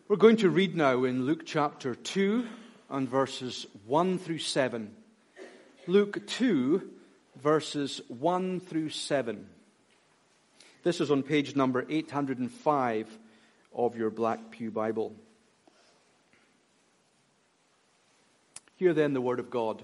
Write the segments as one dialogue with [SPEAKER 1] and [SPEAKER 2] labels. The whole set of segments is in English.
[SPEAKER 1] We're going to read now in Luke chapter 2 and verses 1 through 7. Luke 2, verses 1 through 7. This is on page number 805 of your Black Pew Bible. Hear then the word of God.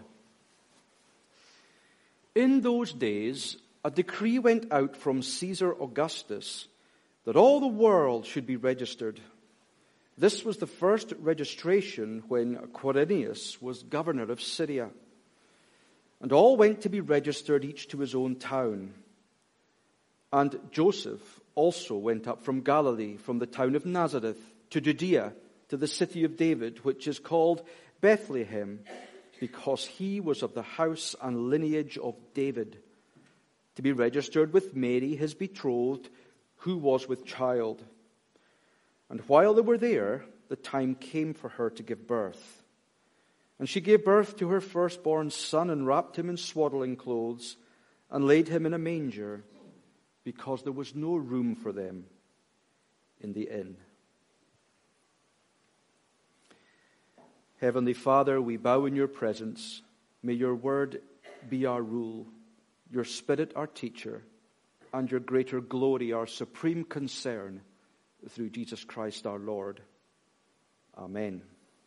[SPEAKER 1] In those days, a decree went out from Caesar Augustus that all the world should be registered. This was the first registration when Quirinius was governor of Syria. And all went to be registered, each to his own town. And Joseph also went up from Galilee, from the town of Nazareth, to Judea, to the city of David, which is called Bethlehem, because he was of the house and lineage of David, to be registered with Mary, his betrothed, who was with child. And while they were there, the time came for her to give birth. And she gave birth to her firstborn son, and wrapped him in swaddling clothes, and laid him in a manger, because there was no room for them in the inn. Heavenly Father, we bow in your presence. May your word be our rule, your Spirit our teacher, and your greater glory our supreme concern, through Jesus Christ our Lord. Amen.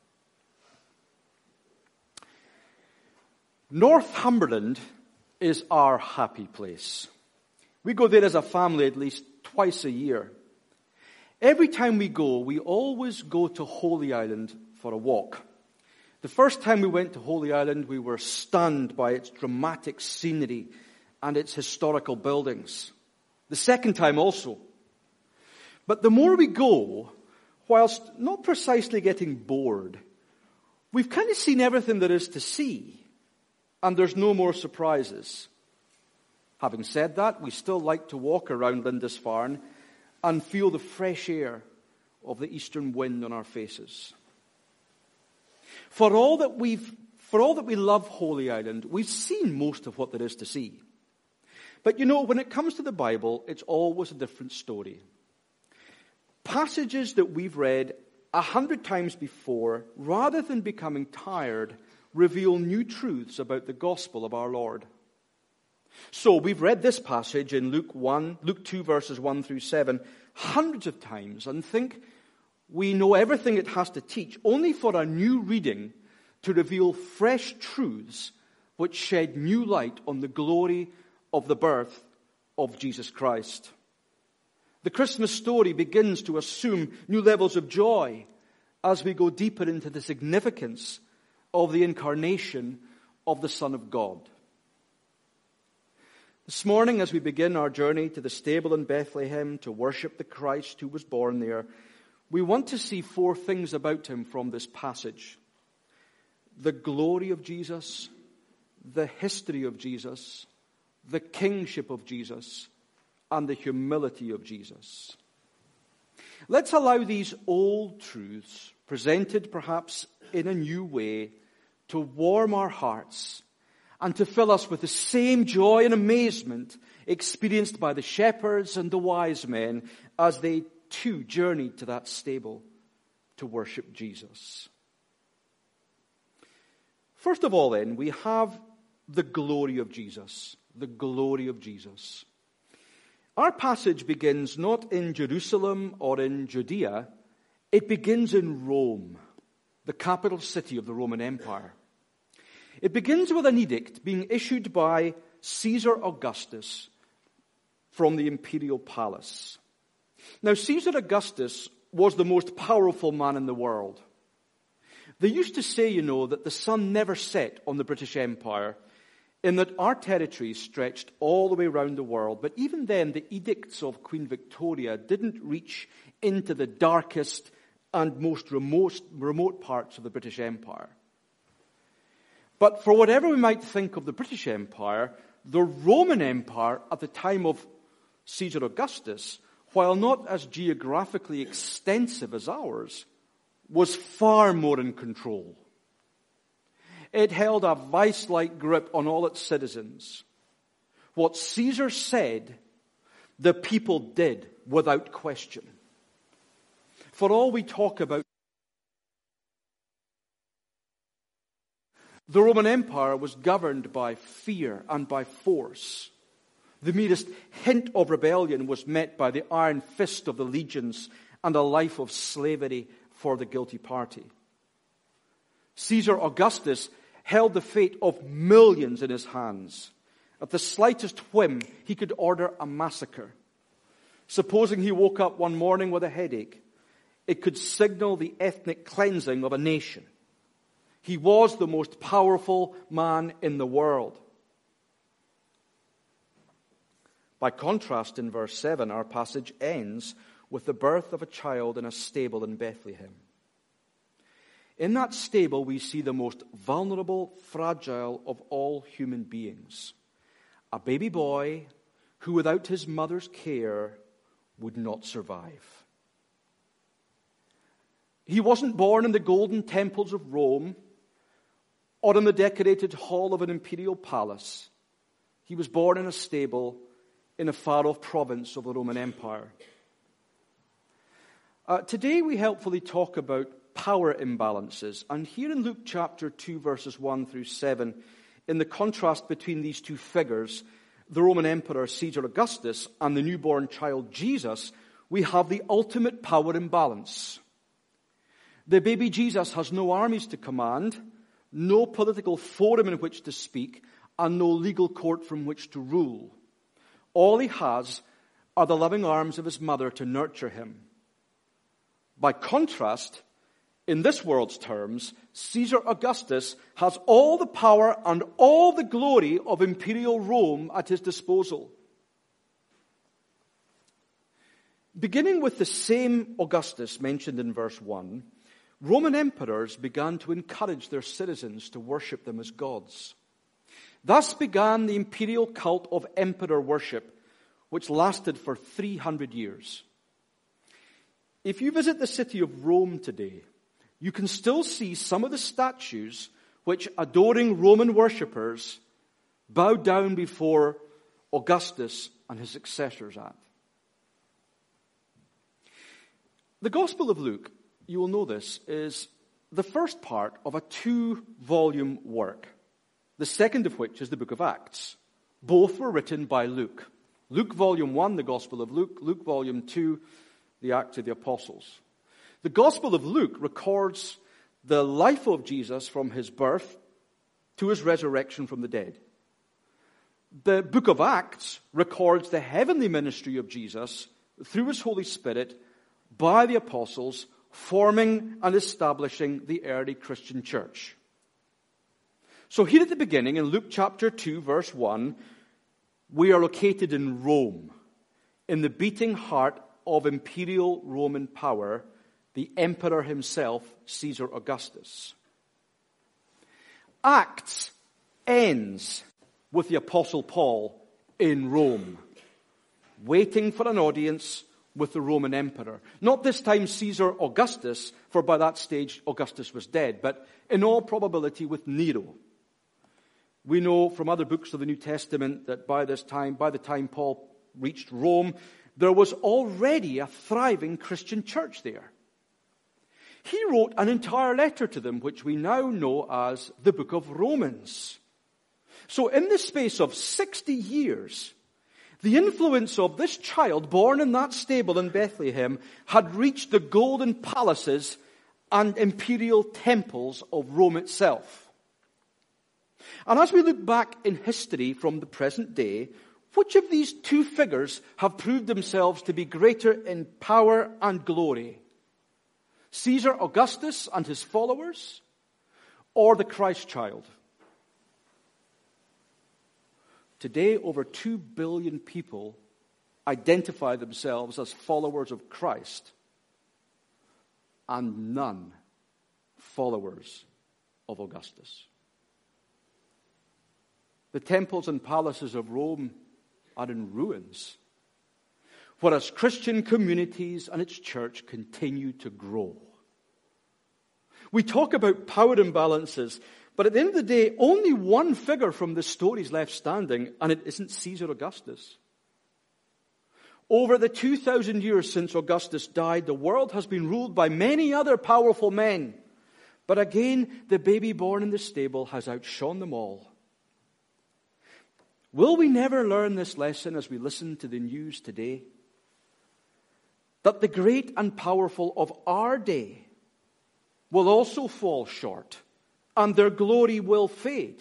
[SPEAKER 1] Northumberland is our happy place. We go there as a family at least twice a year. Every time we go, we always go to Holy Island for a walk. The first time we went to Holy Island, we were stunned by its dramatic scenery and its historical buildings. The second time also. But the more we go, whilst not precisely getting bored, we've kind of seen everything there is to see, and there's no more surprises. Having said that, we still like to walk around Lindisfarne and feel the fresh air of the eastern wind on our faces. For all that we love Holy Island, we've seen most of what there is to see. But you know, when it comes to the Bible, it's always a different story. Passages that we've read 100 times before, rather than becoming tired, reveal new truths about the gospel of our Lord. So we've read this passage in Luke 2 verses 1 through 7 hundreds of times and think we know everything it has to teach, only for a new reading to reveal fresh truths which shed new light on the glory of the birth of Jesus Christ. The Christmas story begins to assume new levels of joy as we go deeper into the significance of the incarnation of the Son of God. This morning, as we begin our journey to the stable in Bethlehem to worship the Christ who was born there, we want to see four things about him from this passage: the glory of Jesus, the history of Jesus, the kingship of Jesus, and the humility of Jesus. Let's allow these old truths, presented perhaps in a new way, to warm our hearts and to fill us with the same joy and amazement experienced by the shepherds and the wise men as they too journeyed to that stable to worship Jesus. First of all then, we have the glory of Jesus. The glory of Jesus. Our passage begins not in Jerusalem or in Judea. It begins in Rome, the capital city of the Roman Empire. It begins with an edict being issued by Caesar Augustus from the imperial palace. Now, Caesar Augustus was the most powerful man in the world. They used to say, you know, that the sun never set on the British Empire, in that our territories stretched all the way around the world. But even then, the edicts of Queen Victoria didn't reach into the darkest and most remote parts of the British Empire. But for whatever we might think of the British Empire, the Roman Empire at the time of Caesar Augustus, while not as geographically extensive as ours, was far more in control. It held a vice-like grip on all its citizens. What Caesar said, the people did without question. For all we talk about, the Roman Empire was governed by fear and by force. The merest hint of rebellion was met by the iron fist of the legions and a life of slavery for the guilty party. Caesar Augustus held the fate of millions in his hands. At the slightest whim, he could order a massacre. Supposing he woke up one morning with a headache, it could signal the ethnic cleansing of a nation. He was the most powerful man in the world. By contrast, in verse 7, our passage ends with the birth of a child in a stable in Bethlehem. In that stable, we see the most vulnerable, fragile of all human beings. A baby boy who, without his mother's care, would not survive. He wasn't born in the golden temples of Rome or in the decorated hall of an imperial palace. He was born in a stable in a far-off province of the Roman Empire. Today we helpfully talk about power imbalances. And here in Luke chapter 2, verses 1 through 7, in the contrast between these two figures, the Roman Emperor Caesar Augustus and the newborn child Jesus, we have the ultimate power imbalance. The baby Jesus has no armies to command, no political forum in which to speak, and no legal court from which to rule. All he has are the loving arms of his mother to nurture him. By contrast, in this world's terms, Caesar Augustus has all the power and all the glory of imperial Rome at his disposal. Beginning with the same Augustus mentioned in verse 1, Roman emperors began to encourage their citizens to worship them as gods. Thus began the imperial cult of emperor worship, which lasted for 300 years. If you visit the city of Rome today, you can still see some of the statues which adoring Roman worshippers bowed down before Augustus and his successors at. The Gospel of Luke, you will know this, is the first part of a 2-volume work, the second of which is the book of Acts. Both were written by Luke. Luke volume 1, the Gospel of Luke. Luke volume 2, the Acts of the Apostles. The Gospel of Luke records the life of Jesus from his birth to his resurrection from the dead. The book of Acts records the heavenly ministry of Jesus through his Holy Spirit by the apostles, forming and establishing the early Christian church. So here at the beginning, in Luke chapter 2, verse 1, we are located in Rome, in the beating heart of imperial Roman power, the emperor himself, Caesar Augustus. Acts ends with the Apostle Paul in Rome, waiting for an audience with the Roman emperor. Not this time Caesar Augustus, for by that stage Augustus was dead, but in all probability with Nero. We know from other books of the New Testament that by the time Paul reached Rome, there was already a thriving Christian church there. He wrote an entire letter to them, which we now know as the book of Romans. So in the space of 60 years, the influence of this child born in that stable in Bethlehem had reached the golden palaces and imperial temples of Rome itself. And as we look back in history from the present day, which of these two figures have proved themselves to be greater in power and glory? Caesar Augustus and his followers, or the Christ child? Today, over 2 billion people identify themselves as followers of Christ, and none followers of Augustus. The temples and palaces of Rome are in ruins, whereas Christian communities and its church continue to grow. We talk about power imbalances, but at the end of the day, only one figure from this story is left standing, and it isn't Caesar Augustus. Over the 2,000 years since Augustus died, the world has been ruled by many other powerful men. But again, the baby born in the stable has outshone them all. Will we never learn this lesson as we listen to the news today? That the great and powerful of our day will also fall short, and their glory will fade.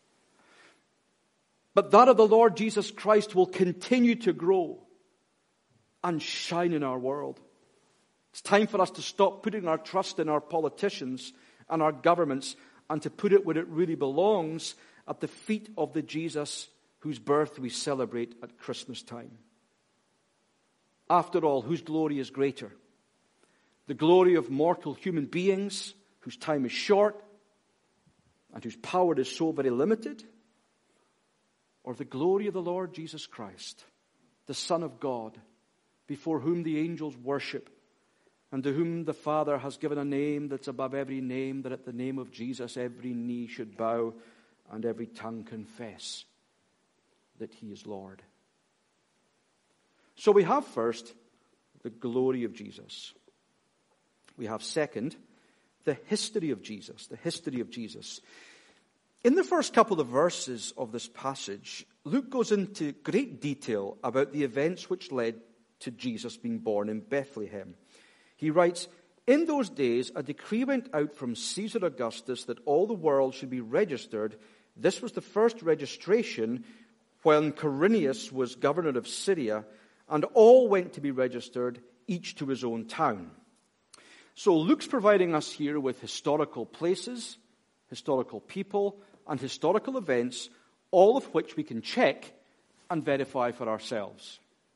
[SPEAKER 1] But that of the Lord Jesus Christ will continue to grow and shine in our world. It's time for us to stop putting our trust in our politicians and our governments and to put it where it really belongs, at the feet of the Jesus whose birth we celebrate at Christmas time. After all, whose glory is greater? The glory of mortal human beings whose time is short and whose power is so very limited? Or the glory of the Lord Jesus Christ, the Son of God, before whom the angels worship, and to whom the Father has given a name that's above every name, that at the name of Jesus every knee should bow and every tongue confess that he is Lord. So we have first the glory of Jesus. We have second the history of Jesus. The history of Jesus. In the first couple of verses of this passage, Luke goes into great detail about the events which led to Jesus being born in Bethlehem. He writes, "In those days, a decree went out from Caesar Augustus that all the world should be registered. This was the first registration when Quirinius was governor of Syria, and all went to be registered, each to his own town." So Luke's providing us here with historical places, historical people, and historical events, all of which we can check and verify for ourselves.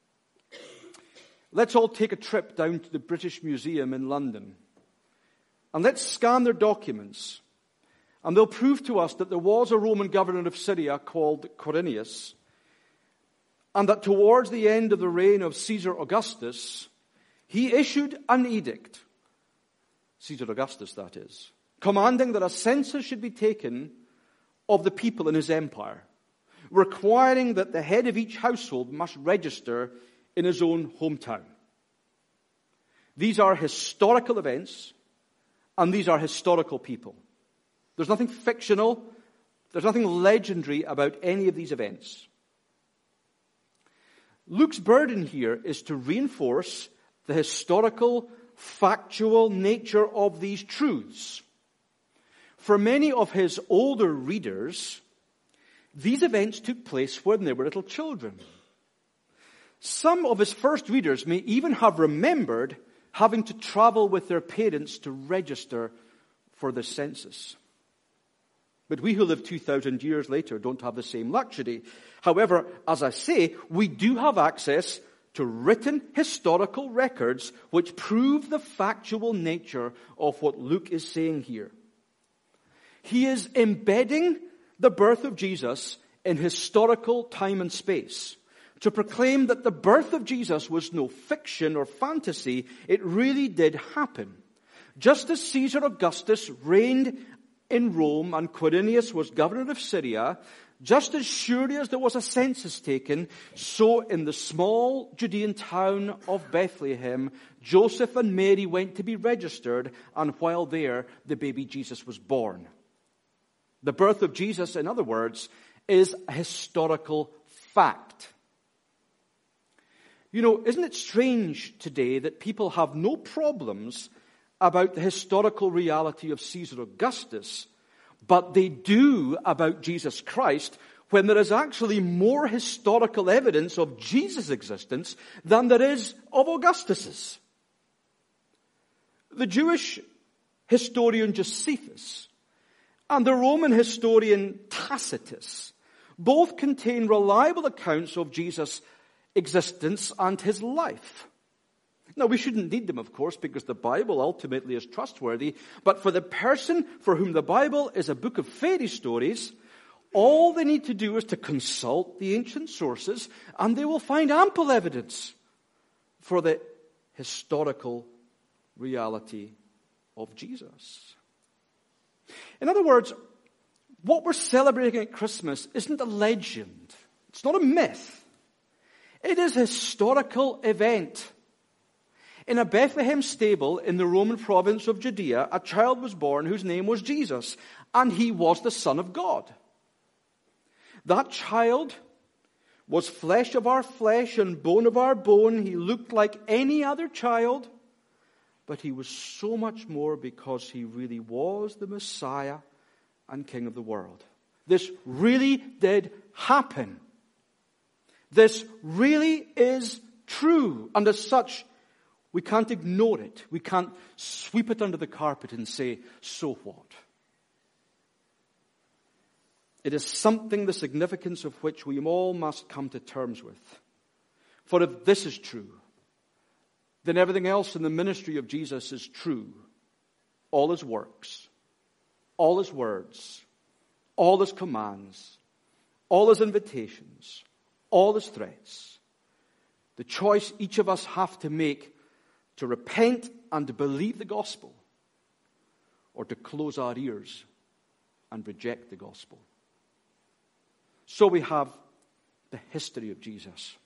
[SPEAKER 1] Let's all take a trip down to the British Museum in London. And let's scan their documents. And they'll prove to us that there was a Roman governor of Syria called Quirinius. And that towards the end of the reign of Caesar Augustus, he issued an edict, Caesar Augustus that is, commanding that a census should be taken of the people in his empire, requiring that the head of each household must register in his own hometown. These are historical events, and these are historical people. There's nothing fictional, there's nothing legendary about any of these events. Luke's burden here is to reinforce the historical, factual nature of these truths. For many of his older readers, these events took place when they were little children. Some of his first readers may even have remembered having to travel with their parents to register for the census. But we who live 2,000 years later don't have the same luxury. However, as I say, we do have access to written historical records which prove the factual nature of what Luke is saying here. He is embedding the birth of Jesus in historical time and space to proclaim that the birth of Jesus was no fiction or fantasy. It really did happen. Just as Caesar Augustus reigned in Rome and Quirinius was governor of Syria, just as surely as there was a census taken, so in the small Judean town of Bethlehem, Joseph and Mary went to be registered, and while there, the baby Jesus was born. The birth of Jesus, in other words, is a historical fact. You know, isn't it strange today that people have no problems about the historical reality of Caesar Augustus, but they do about Jesus Christ, when there is actually more historical evidence of Jesus' existence than there is of Augustus's? The Jewish historian Josephus and the Roman historian Tacitus both contain reliable accounts of Jesus' existence and his life. Now, we shouldn't need them, of course, because the Bible ultimately is trustworthy. But for the person for whom the Bible is a book of fairy stories, all they need to do is to consult the ancient sources, and they will find ample evidence for the historical reality of Jesus. In other words, what we're celebrating at Christmas isn't a legend. It's not a myth. It is a historical event. In a Bethlehem stable in the Roman province of Judea, a child was born whose name was Jesus, and he was the Son of God. That child was flesh of our flesh and bone of our bone. He looked like any other child, but he was so much more because he really was the Messiah and King of the world. This really did happen. This really is true, and as such, we can't ignore it. We can't sweep it under the carpet and say, so what? It is something the significance of which we all must come to terms with. For if this is true, then everything else in the ministry of Jesus is true. All his works, all his words, all his commands, all his invitations, all his threats. The choice each of us have to make to repent and to believe the gospel, or to close our ears and reject the gospel. So we have the history of Jesus.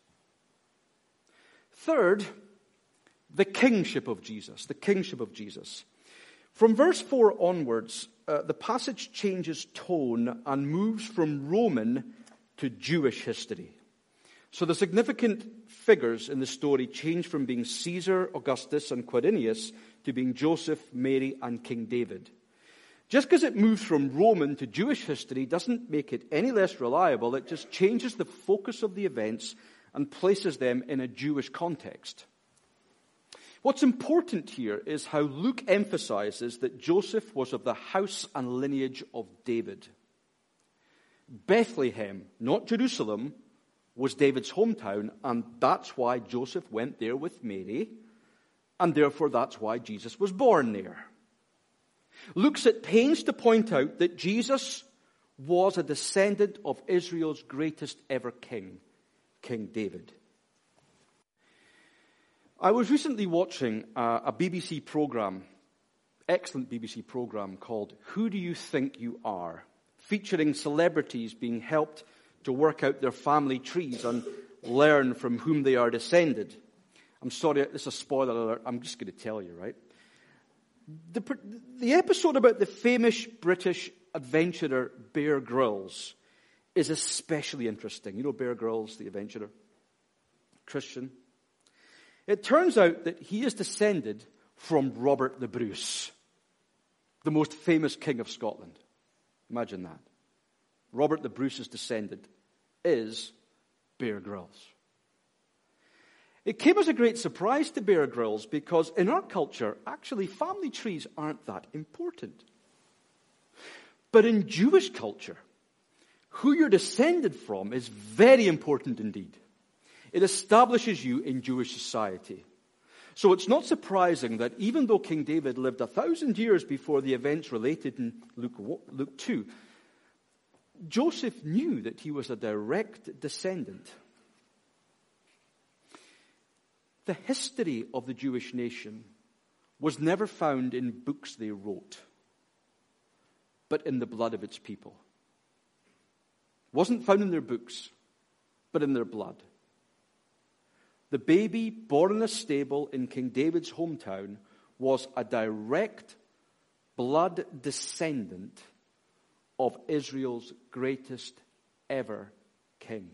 [SPEAKER 1] Third, the kingship of Jesus. The kingship of Jesus. From verse 4 onwards, the passage changes tone and moves from Roman to Jewish history. So the significant figures in the story change from being Caesar, Augustus, and Quirinius to being Joseph, Mary, and King David. Just because it moves from Roman to Jewish history doesn't make it any less reliable. It just changes the focus of the events and places them in a Jewish context. What's important here is how Luke emphasizes that Joseph was of the house and lineage of David. Bethlehem, not Jerusalem, was David's hometown, and that's why Joseph went there with Mary, and therefore that's why Jesus was born there. Luke's at pains to point out that Jesus was a descendant of Israel's greatest ever king, King David. I was recently watching a BBC program, excellent BBC program called Who Do You Think You Are?, featuring celebrities being helped to work out their family trees and learn from whom they are descended. I'm sorry, this is a spoiler alert. I'm just going to tell you, right? The episode about the famous British adventurer Bear Grylls is especially interesting. You know Bear Grylls, the adventurer? Christian. It turns out that he is descended from Robert the Bruce, the most famous king of Scotland. Imagine that. Robert the Bruce's descendant is Bear Grylls. It came as a great surprise to Bear Grylls because in our culture, actually, family trees aren't that important. But in Jewish culture, who you're descended from is very important indeed. It establishes you in Jewish society. So it's not surprising that even though King David lived 1,000 years before the events related in Luke 2, Joseph knew that he was a direct descendant. The history of the Jewish nation was never found in books they wrote, but in the blood of its people. It wasn't found in their books, but in their blood. The baby born in a stable in King David's hometown was a direct blood descendant of Israel's greatest ever king.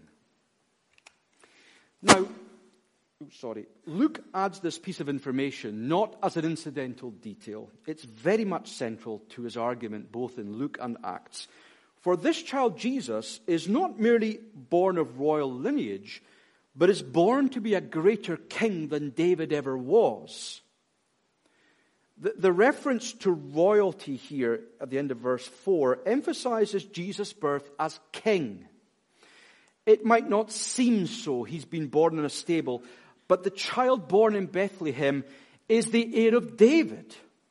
[SPEAKER 1] Now, Luke adds this piece of information not as an incidental detail. It's very much central to his argument both in Luke and Acts. For this child Jesus is not merely born of royal lineage, but is born to be a greater king than David ever was. The reference to royalty here at the end of verse 4 emphasizes Jesus' birth as king. It might not seem so. He's been born in a stable, but the child born in Bethlehem is the heir of David.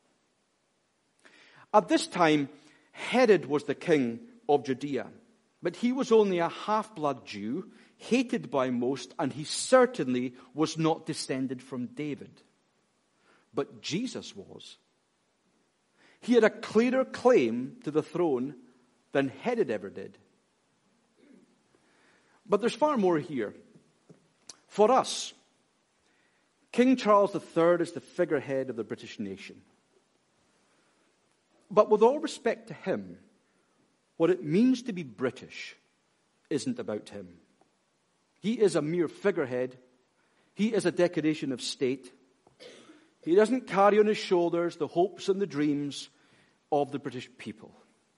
[SPEAKER 1] At this time, Herod was the king of Judea, but he was only a half-blood Jew, hated by most, and he certainly was not descended from David. But Jesus was. He had a clearer claim to the throne than Herod ever did. But there's far more here. For us, King Charles III is the figurehead of the British nation. But with all respect to him, what it means to be British isn't about him. He is a mere figurehead. He is a decoration of state. He doesn't carry on his shoulders the hopes and the dreams of the British people.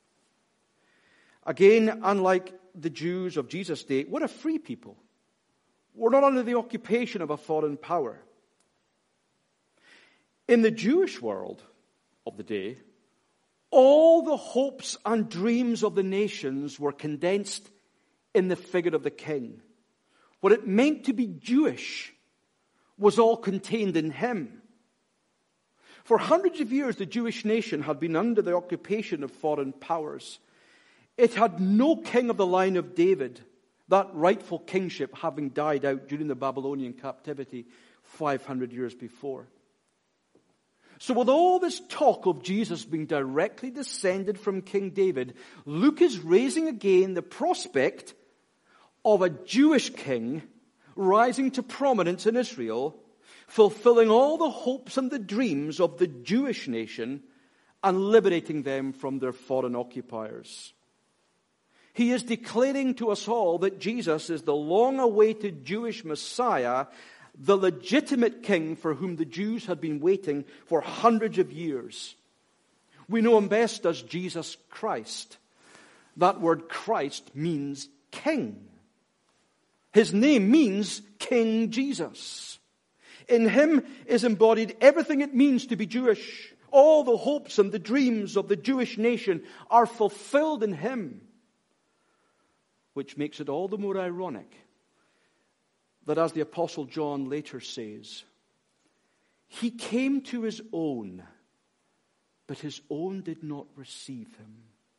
[SPEAKER 1] Again, unlike the Jews of Jesus' day, we're a free people. We're not under the occupation of a foreign power. In the Jewish world of the day, all the hopes and dreams of the nations were condensed in the figure of the king. What it meant to be Jewish was all contained in him. For hundreds of years, the Jewish nation had been under the occupation of foreign powers. It had no king of the line of David, that rightful kingship having died out during the Babylonian captivity 500 years before. So with all this talk of Jesus being directly descended from King David, Luke is raising again the prospect of a Jewish king rising to prominence in Israel, fulfilling all the hopes and the dreams of the Jewish nation and liberating them from their foreign occupiers. He is declaring to us all that Jesus is the long-awaited Jewish Messiah, the legitimate king for whom the Jews had been waiting for hundreds of years. We know him best as Jesus Christ. That word Christ means king. His name means King Jesus. In him is embodied everything it means to be Jewish. All the hopes and the dreams of the Jewish nation are fulfilled in him, which makes it all the more ironic that, as the Apostle John later says, he came to his own, but his own did not receive him.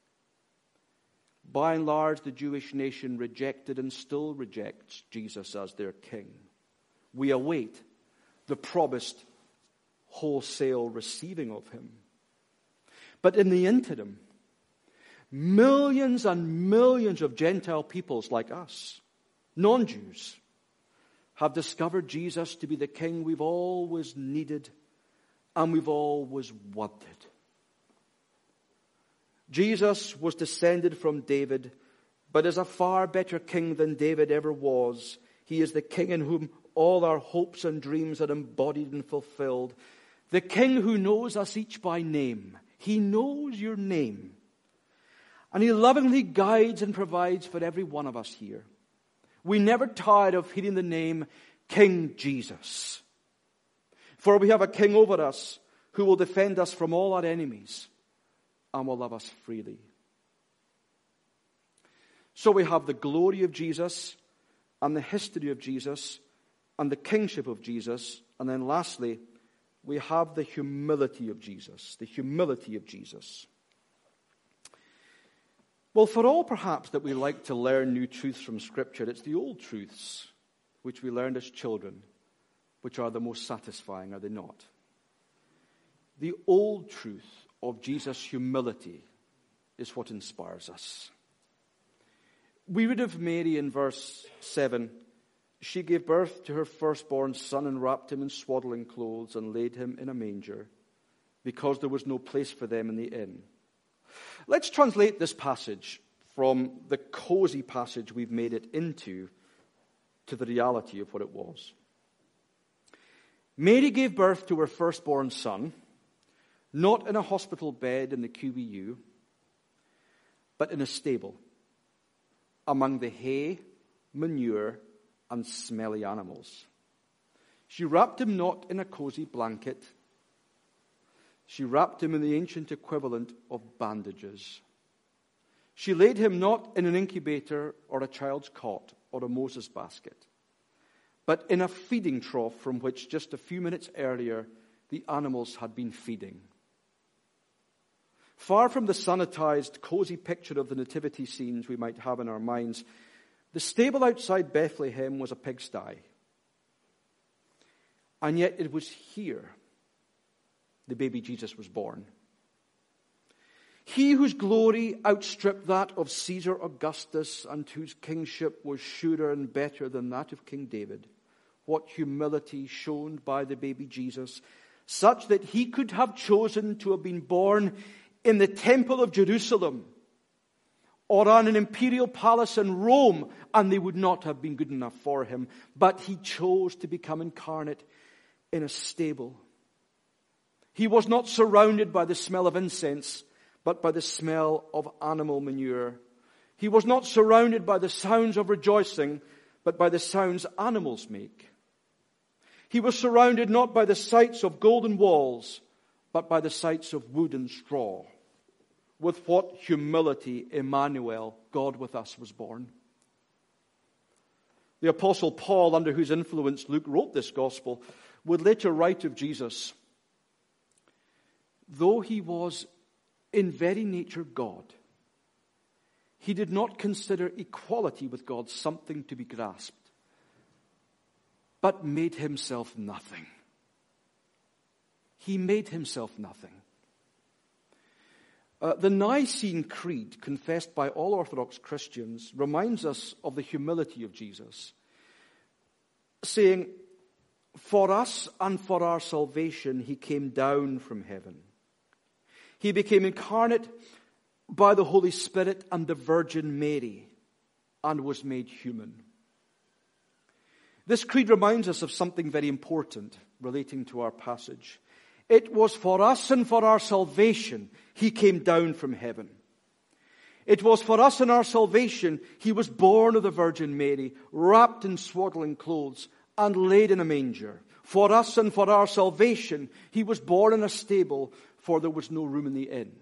[SPEAKER 1] By and large, the Jewish nation rejected and still rejects Jesus as their king. We await the promised wholesale receiving of him. But in the interim, millions and millions of Gentile peoples like us, non-Jews, have discovered Jesus to be the king we've always needed and we've always wanted. Jesus was descended from David, but is a far better king than David ever was. He is the king in whom all our hopes and dreams are embodied and fulfilled. The king who knows us each by name. He knows your name. And he lovingly guides and provides for every one of us here. We never tire of hearing the name King Jesus. For we have a king over us who will defend us from all our enemies and will love us freely. So we have the glory of Jesus and the history of Jesus and the kingship of Jesus. And then lastly, we have the humility of Jesus. The humility of Jesus. Well, for all perhaps that we like to learn new truths from Scripture, it's the old truths which we learned as children which are the most satisfying, are they not? The old truth of Jesus' humility is what inspires us. We read of Mary in verse 7. She gave birth to her firstborn son and wrapped him in swaddling clothes and laid him in a manger because there was no place for them in the inn. Let's translate this passage from the cozy passage we've made it into to the reality of what it was. Mary gave birth to her firstborn son, not in a hospital bed in the QEU, but in a stable, among the hay, manure, and smelly animals. She wrapped him not in a cozy blanket. She wrapped him in the ancient equivalent of bandages. She laid him not in an incubator or a child's cot or a Moses basket, but in a feeding trough from which just a few minutes earlier the animals had been feeding. Far from the sanitized, cozy picture of the nativity scenes we might have in our minds, the stable outside Bethlehem was a pigsty. And yet it was here the baby Jesus was born. He whose glory outstripped that of Caesar Augustus and whose kingship was surer and better than that of King David what humility shown by the baby Jesus, such that he could have chosen to have been born in the temple of Jerusalem or on an imperial palace in Rome, and they would not have been good enough for him. But he chose to become incarnate in a stable. He was not surrounded by the smell of incense, but by the smell of animal manure. He was not surrounded by the sounds of rejoicing, but by the sounds animals make. He was surrounded not by the sights of golden walls, but by the sights of wood and straw. With what humility Emmanuel, God with us, was born. The Apostle Paul, under whose influence Luke wrote this gospel, would later write of Jesus, though he was in very nature God, he did not consider equality with God something to be grasped, but made himself nothing. He made himself nothing. The Nicene Creed, confessed by all Orthodox Christians, reminds us of the humility of Jesus, saying, for us and for our salvation he came down from heaven. He became incarnate by the Holy Spirit and the Virgin Mary and was made human. This creed reminds us of something very important relating to our passage. It was for us and for our salvation he came down from heaven. It was for us and our salvation he was born of the Virgin Mary, wrapped in swaddling clothes and laid in a manger. For us and for our salvation he was born in a stable, for there was no room in the inn.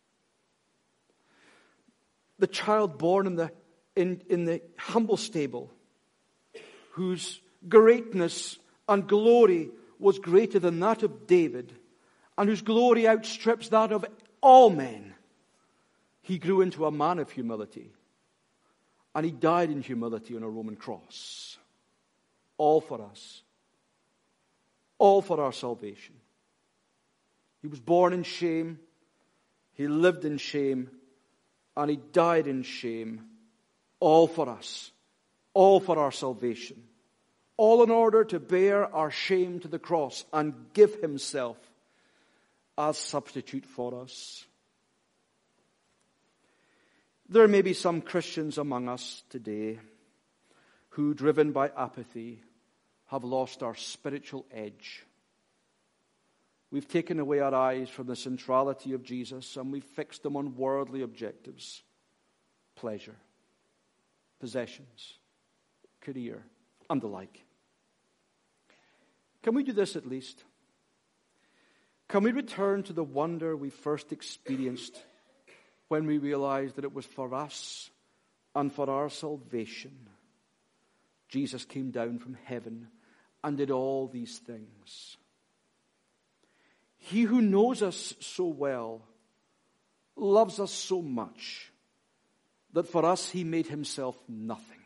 [SPEAKER 1] The child born in the humble stable, whose greatness and glory was greater than that of David, and whose glory outstrips that of all men. He grew into a man of humility, and he died in humility on a Roman cross. All for us. All for our salvation. He was born in shame, he lived in shame, and he died in shame. All for us. All for our salvation. All in order to bear our shame to the cross and give himself as substitute for us. There may be some Christians among us today who, driven by apathy, have lost our spiritual edge. We've taken away our eyes from the centrality of Jesus and we've fixed them on worldly objectives, pleasure, possessions, career, and the like. Can we do this at least? Can we return to the wonder we first experienced when we realized that it was for us and for our salvation Jesus came down from heaven and did all these things? He who knows us so well loves us so much that for us he made himself nothing.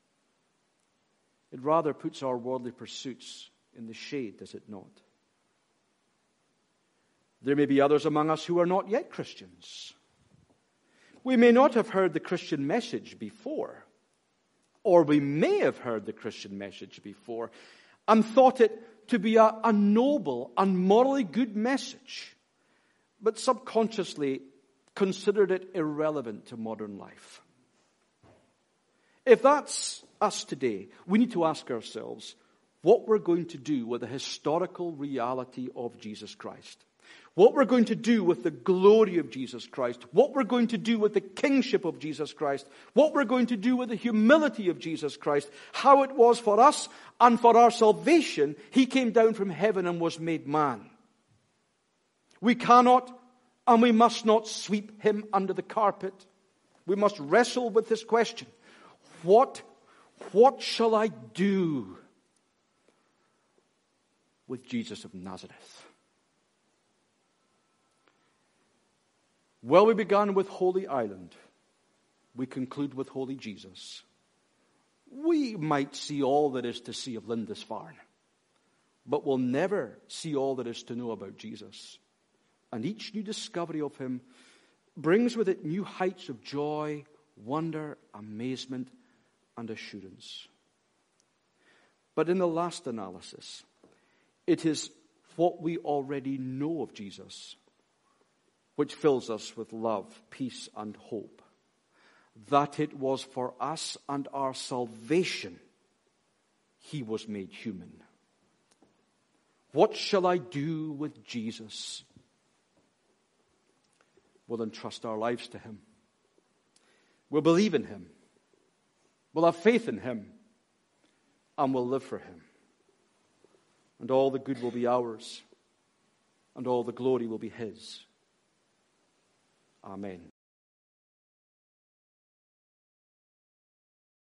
[SPEAKER 1] It rather puts our worldly pursuits in the shade, does it not? There may be others among us who are not yet Christians. We may not have heard the Christian message before, or we may have heard the Christian message before and thought it to be a noble and morally good message, but subconsciously considered it irrelevant to modern life. If that's us today, we need to ask ourselves what we're going to do with the historical reality of Jesus Christ. What we're going to do with the glory of Jesus Christ. What we're going to do with the kingship of Jesus Christ. What we're going to do with the humility of Jesus Christ. How it was for us and for our salvation, he came down from heaven and was made man. We cannot and we must not sweep him under the carpet. We must wrestle with this question. What shall I do with Jesus of Nazareth? Well, we began with Holy Island. We conclude with Holy Jesus. We might see all there is to see of Lindisfarne, but we'll never see all there is to know about Jesus. And each new discovery of him brings with it new heights of joy, wonder, amazement, and assurance. But in the last analysis, it is what we already know of Jesus which fills us with love, peace, and hope. That it was for us and our salvation he was made human. What shall I do with Jesus? We'll entrust our lives to him. We'll believe in him. We'll have faith in him. And we'll live for him. And all the good will be ours. And all the glory will be his. Amen.